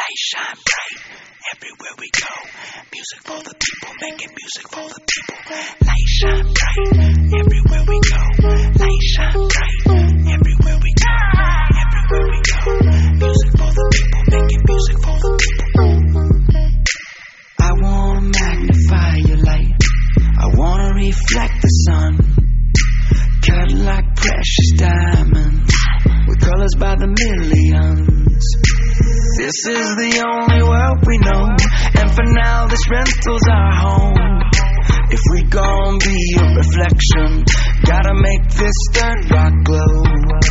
Light shine bright everywhere we go. Music for the people, making music for the people. Light shine bright everywhere we go. Light shine bright everywhere we go. Everywhere we go. Music for the people, making music for the people. I wanna magnify your light. I wanna reflect the sun, cut like precious diamonds, with colors by the millions. This is the only world we know, and for now this rental's our home. If we gon' be a reflection, gotta make this dirt rock glow.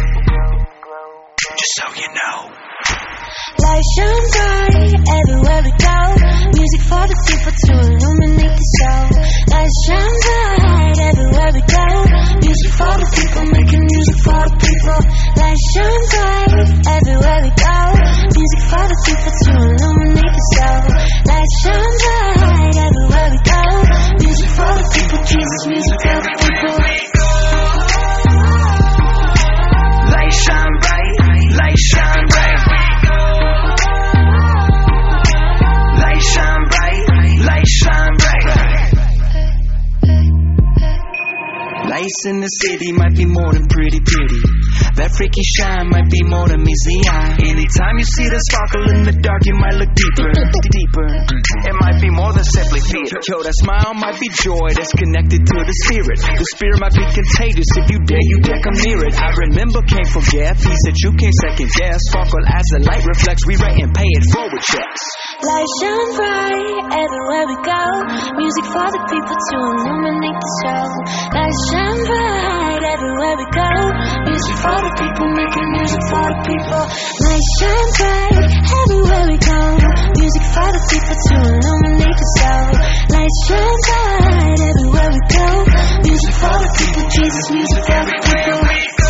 Just so you know. Light shine bright everywhere we go. Music for the people to illuminate the show. Light shine bright everywhere we go. Music for the people, making music for the people. Light shine bright everywhere we go. Music for the people to illuminate the show. Light shine bright everywhere we go. Music for the people, Jesus, music for the people. Light shine bright, light shine bright. Light shine bright, light shine bright. Lights in the city might be more than pretty. That freaky shine might be more than meets the eye. Anytime you see the sparkle in the dark, you might look deeper. It might be more than simply theater. Yo, that smile might be joy that's connected to the spirit. The spirit might be contagious. If you dare come near it. I remember, can't forget, peace that you can't second guess. Sparkle as the light reflects, we rate and pay it forward checks. Light shine bright everywhere we go. Music for the people to illuminate the show. Light shine bright everywhere we go. Music for the people, making music for the people. Light shine bright everywhere we go. Music for the people to illuminate the show. Light shine bright everywhere we go. Music for the people, Jesus, music for the people.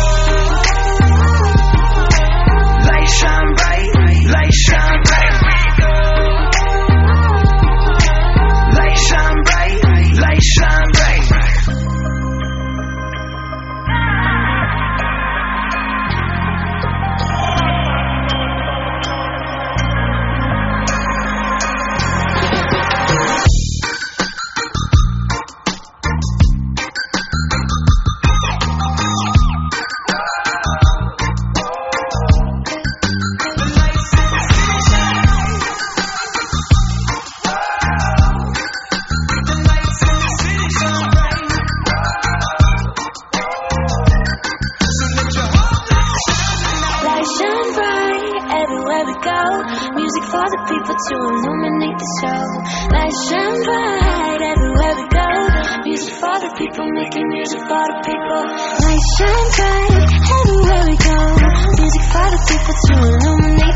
Light shine bright, light shine bright. Light shine bright, light shine bright. To illuminate the show. Light shine bright everywhere we go. Music for the people, making music for the people. Light shine bright everywhere we go. Music for the people to illuminate